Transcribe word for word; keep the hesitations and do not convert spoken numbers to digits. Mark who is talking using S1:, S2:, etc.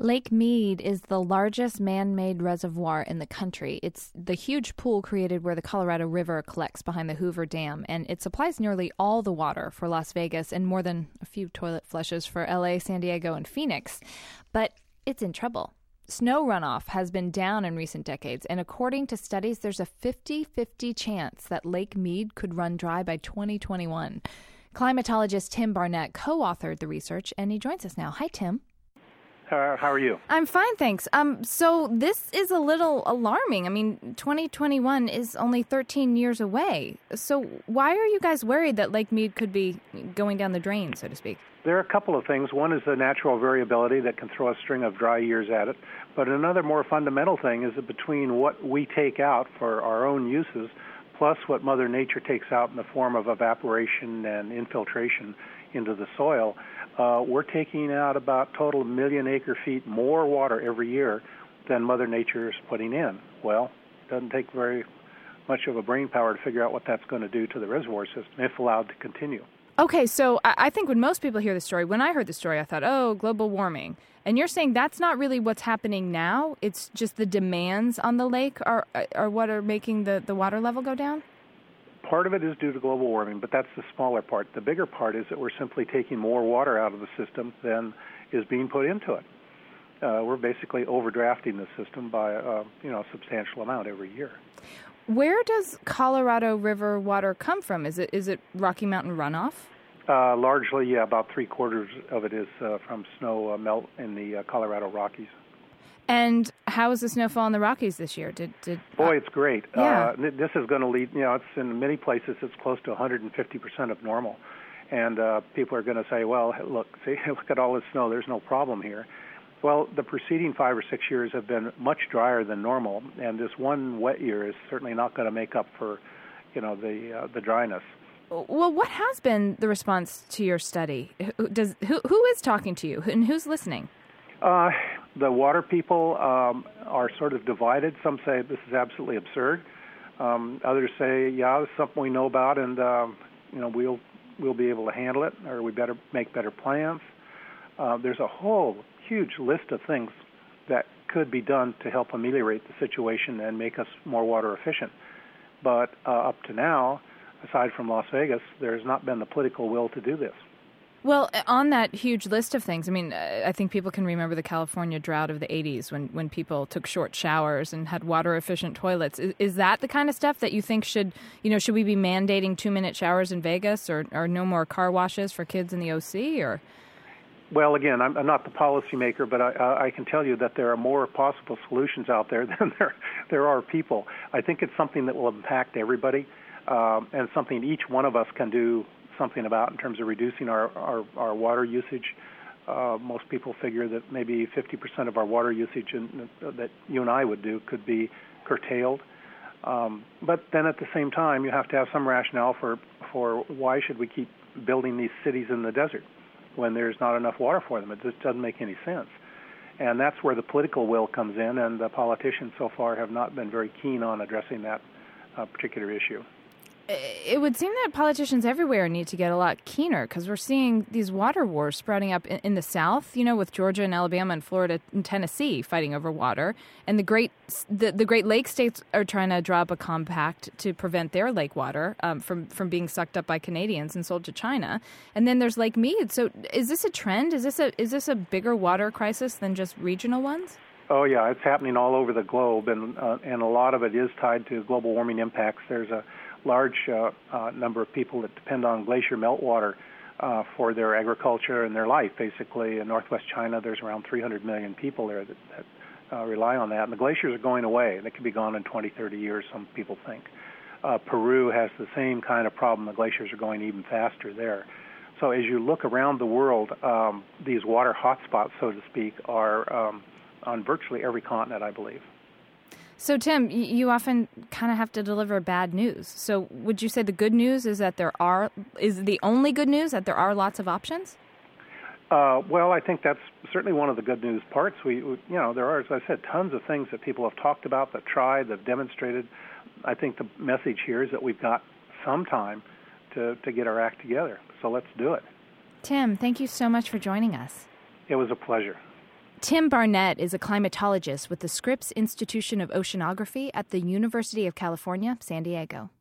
S1: Lake Mead is the largest man-made reservoir in the country. It's the huge pool created where the Colorado River collects behind the Hoover Dam, and it supplies nearly all the water for Las Vegas and more than a few toilet flushes for L A, San Diego, and Phoenix. But it's in trouble. Snow runoff has been down in recent decades, and according to studies, there's a fifty-fifty chance that Lake Mead could run dry by twenty twenty-one. Climatologist Tim Barnett co-authored the research, and he joins us now. Hi, Tim.
S2: Uh, how are you?
S1: I'm fine, thanks. Um, so this is a little alarming. I mean, twenty twenty-one is only thirteen years away. So why are you guys worried that Lake Mead could be going down the drain, so to speak?
S2: There are a couple of things. One is the natural variability that can throw a string of dry years at it. But another more fundamental thing is that between what we take out for our own uses plus what Mother Nature takes out in the form of evaporation and infiltration into the soil, Uh, we're taking out about total million acre feet more water every year than Mother Nature is putting in. Well, it doesn't take very much of a brain power to figure out what that's going to do to the reservoir system if allowed to continue.
S1: Okay, so I think when most people hear the story, when I heard the story, I thought, oh, global warming. And you're saying that's not really what's happening now? It's just the demands on the lake are, are what are making the, the water level go down?
S2: Part of it is due to global warming, but that's the smaller part. The bigger part is that we're simply taking more water out of the system than is being put into it. Uh, we're basically overdrafting the system by a you know, a substantial amount every year.
S1: Where does Colorado River water come from? Is it is it Rocky Mountain runoff?
S2: Uh, largely, yeah, about three quarters of it is uh, from snow uh, melt in the uh, Colorado Rockies.
S1: And how is the snowfall in the Rockies this year? Did, did
S2: Boy, it's great.
S1: Yeah.
S2: Uh, this is going to lead, you know, it's in many places it's close to one hundred fifty percent of normal. And uh, people are going to say, well, look, see, look at all this snow. There's no problem here. Well, the preceding five or six years have been much drier than normal, and this one wet year is certainly not going to make up for, you know, the uh, the dryness.
S1: Well, what has been the response to your study? Does who who is talking to you, and who's listening?
S2: Uh, the water people um, are sort of divided. Some say this is absolutely absurd. Um, others say, yeah, this is something we know about, and um, you know we'll we'll be able to handle it, or we better make better plans. Uh, there's a whole huge list of things that could be done to help ameliorate the situation and make us more water efficient. But uh, up to now, aside from Las Vegas, there's not been the political will to do this.
S1: Well, on that huge list of things, I mean, I think people can remember the California drought of the eighties when, when people took short showers and had water-efficient toilets. Is, is that the kind of stuff that you think should, you know, should we be mandating two-minute showers in Vegas or, or no more car washes for kids in the O C? Or?
S2: Well, again, I'm, I'm not the policymaker, but I, I can tell you that there are more possible solutions out there than there, there are people. I think it's something that will impact everybody um, and something each one of us can do something about in terms of reducing our, our, our water usage. Uh, most people figure that maybe fifty percent of our water usage in, uh, that you and I would do could be curtailed. Um, but then at the same time, you have to have some rationale for, for why should we keep building these cities in the desert when there's not enough water for them. It just doesn't make any sense. And that's where the political will comes in, and the politicians so far have not been very keen on addressing that uh, particular issue.
S1: It would seem that politicians everywhere need to get a lot keener because we're seeing these water wars sprouting up in, in the South, you know, with Georgia and Alabama and Florida and Tennessee fighting over water. And the Great the, the Great Lakes states are trying to draw up a compact to prevent their lake water um, from, from being sucked up by Canadians and sold to China. And then there's Lake Mead. So is this a trend? Is this a is this a bigger water crisis than just regional ones?
S2: Oh, yeah, it's happening all over the globe, and uh, and a lot of it is tied to global warming impacts. There's a large uh, uh, number of people that depend on glacier meltwater uh, for their agriculture and their life, basically. In northwest China, there's around three hundred million people there that, that uh, rely on that. And the glaciers are going away. They could be gone in twenty, thirty years, some people think. Uh, Peru has the same kind of problem. The glaciers are going even faster there. So as you look around the world, um, these water hotspots, so to speak, are um, on virtually every continent, I believe.
S1: So, Tim, you often kind of have to deliver bad news. So would you say the good news is that there are, is the only good news that there are lots of options?
S2: Uh, well, I think that's certainly one of the good news parts. We, we, you know, there are, as I said, tons of things that people have talked about, that tried, that demonstrated. I think the message here is that we've got some time to, to get our act together. So let's do it.
S1: Tim, thank you so much for joining us.
S2: It was a pleasure.
S1: Tim Barnett is a climatologist with the Scripps Institution of Oceanography at the University of California, San Diego.